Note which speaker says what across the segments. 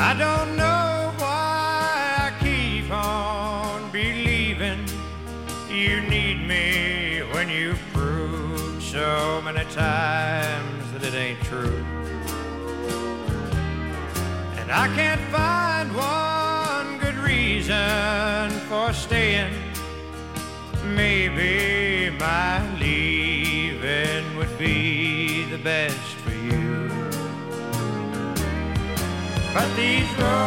Speaker 1: I don't know why I keep on believing you need me when you've proved so many times that it ain't true. And I can't find one good reason for staying. Maybe my leaving would be the best for you. But these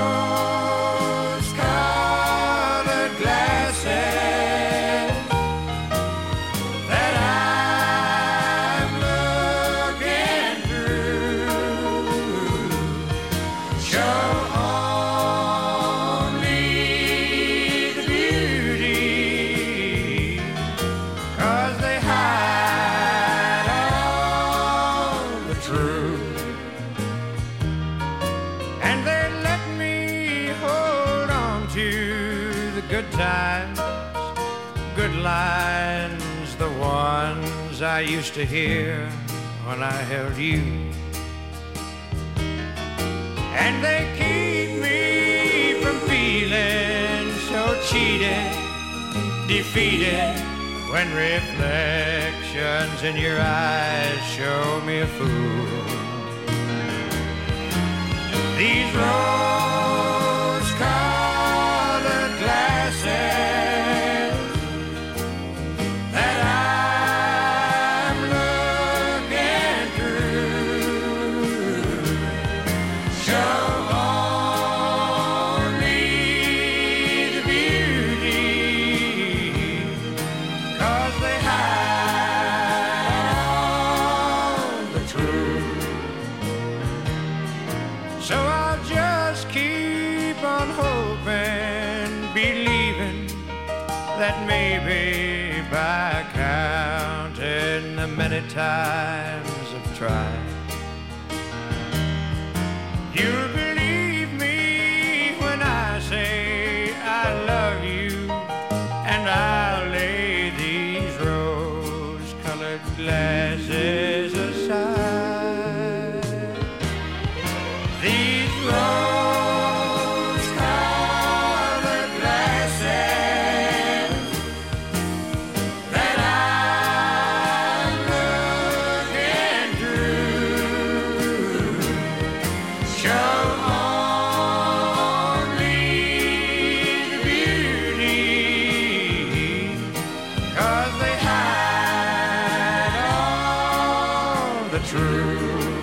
Speaker 1: rose-colored glasses that I'm looking through show only the beauty, 'cause they hide all the truth. And they let me hold on to the good times, good lines, the ones I used to hear when I held you. And they keep me from feeling so cheated, defeated, when reflections in your eyes show me a fool. These rose-colored glasses that I'm looking through show only the beauty, 'cause they hide all the truth. So I'll just keep on hoping, believing that maybe by counting the many times I've tried, you'll believe me when I say I love you, and I'll lay these rose-colored glasses aside. These rose-colored glasses that I'm looking through show only the beauty, 'cause they hide all the truth.